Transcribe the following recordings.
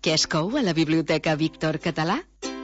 Què es cou a la Biblioteca Víctor Català?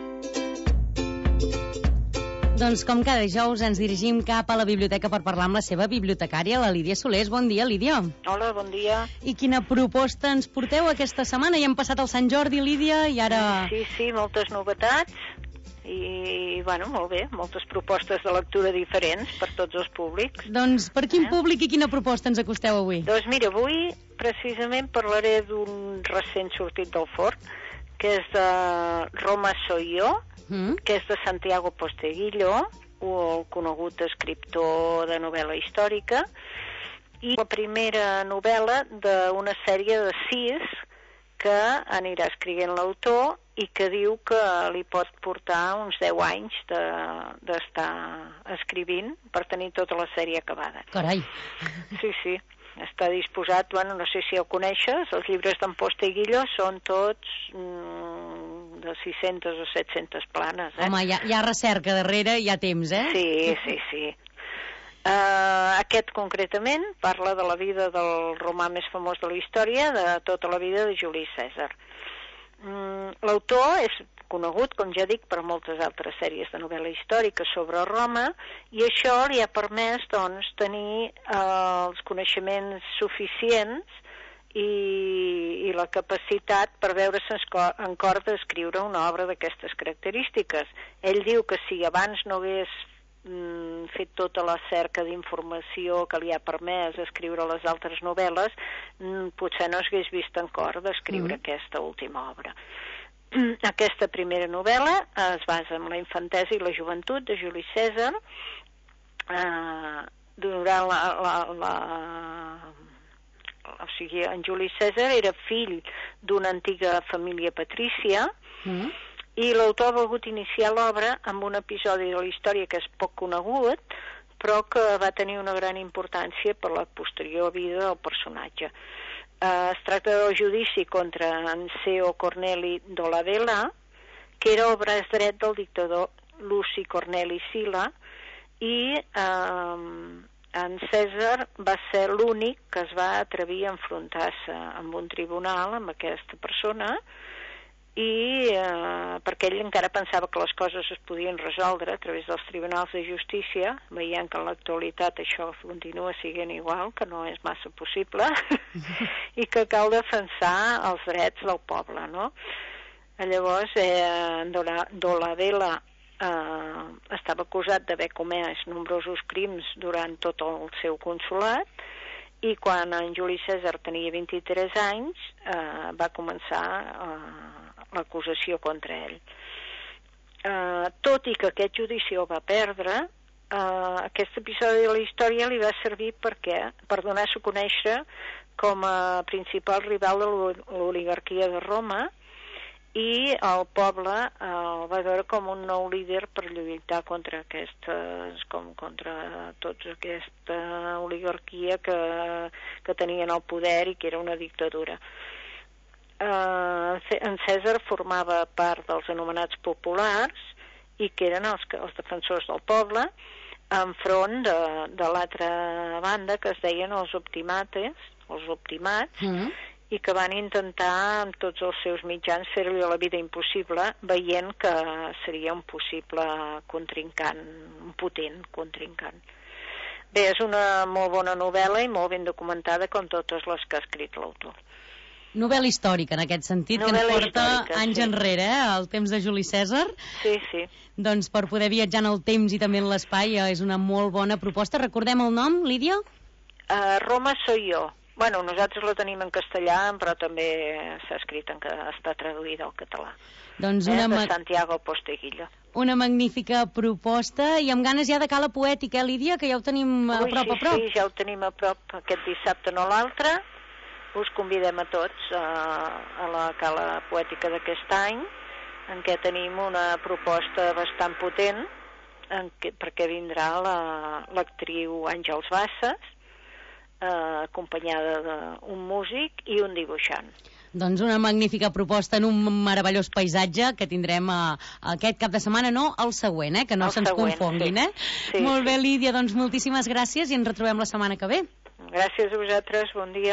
Doncs com cada dijous ens dirigim cap a la biblioteca per parlar amb la seva bibliotecària, la Lídia Solés. Bon dia, Lídia. Hola, bon dia. I quina proposta ens porteu aquesta setmana? Ja hem passat el Sant Jordi, Lídia, i ara... Sí, moltes novetats i, bueno, molt bé, moltes propostes de lectura diferents per tots els públics. Doncs per quin públic i quina proposta ens acosteu avui? Doncs mira, avui precisament parlaré d'un recent sortit del forn, que és de Roma soy yo, que és de Santiago Posteguillo, el conegut escriptor de novel·la històrica, i la primera novel·la d'una sèrie de 6 que anirà escrivint l'autor i que diu que li pot portar uns 10 anys d'estar escrivint per tenir tota la sèrie acabada. Carai! Sí, està disposat, bueno, no sé si el coneixes, els llibres d'en Posteguillo són tots de 600 o 700 planes. Home, hi ha recerca darrere, hi ha temps, Sí. Aquest concretament parla de la vida del romà més famós de la història, de tota la vida de Juli Cèsar. L'autor és conegut, com ja dic, per moltes altres sèries de novel·la històrica sobre Roma, i això li ha permès, doncs, tenir els coneixements suficients i la capacitat per veure's en cor d'escriure una obra d'aquestes característiques. Ell diu que si abans no hagués fet tota la cerca d'informació que li ha permès escriure les altres novel·les, potser no s'hagués vist en cor d'escriure aquesta última obra. Aquesta primera novel·la es basa en la infantesa i la joventut de Juli Cèsar. Durant o sigui, en Juli Cèsar era fill d'una antiga família patrícia, i l'autor ha volgut iniciar l'obra amb un episodi de la història que és poc conegut, però que va tenir una gran importància per la posterior vida del personatge. Es tracta del judici contra en Ceo Corneli Dolabella, que era el braç dret del dictador Luci Corneli Sila, i en Cèsar va ser l'únic que es va atrevir a enfrontar-se amb un tribunal, amb aquesta persona, i perquè ell encara pensava que les coses es podien resoldre a través dels tribunals de justícia, veient que en l'actualitat això continua sent igual, que no és massa possible, i que cal defensar els drets del poble, no? Llavors, Dolabella estava acusat d'haver comès nombrosos crims durant tot el seu consolat, i quan en Juli Cèsar tenia 23 anys va començar l'acusació contra ell. Tot i que aquest judici el va perdre, aquest episodi de la història li va servir per donar-se a conèixer com a principal rival de l'oligarquia de Roma, i el poble el va veure com un nou líder per lluitar contra tota aquesta oligarquia que tenien el poder i que era una dictadura. En Cèsar formava part dels anomenats populars, i que eren els defensors del poble, enfront de l'altra banda, que es deien els optimats, i que van intentar amb tots els seus mitjans fer-li la vida impossible, veient que seria un possible contrincant, un potent contrincant. Bé, és una molt bona novel·la i molt ben documentada, com totes les que ha escrit l'autor. Novel·la històrica, en aquest sentit, que ens porta anys enrere, el temps de Juli Cèsar. Sí. Doncs per poder viatjar en el temps i també en l'espai és una molt bona proposta. Recordem el nom, Lídia? Roma soy yo. Bueno, nosaltres la tenim en castellà, però també s'ha escrit està traduïda al català. Doncs de Santiago Posteguillo. Una magnífica proposta, i amb ganes ja de cala poètica, Lídia, que ja ho tenim a prop. Sí, ja ho tenim a prop aquest dissabte, no l'altre. Us convidem a tots a la cala poètica d'aquest any, en què tenim una proposta bastant potent, perquè vindrà l'actriu Àngels Bassas, acompanyada d'un músic i un dibuixant. Doncs una magnífica proposta en un meravellós paisatge que tindrem aquest cap de setmana, no el següent, que no se'ns confonguin. Sí. Molt bé, Lídia, doncs moltíssimes gràcies i ens retrobem la setmana que ve. Gràcies a vosaltres, bon dia.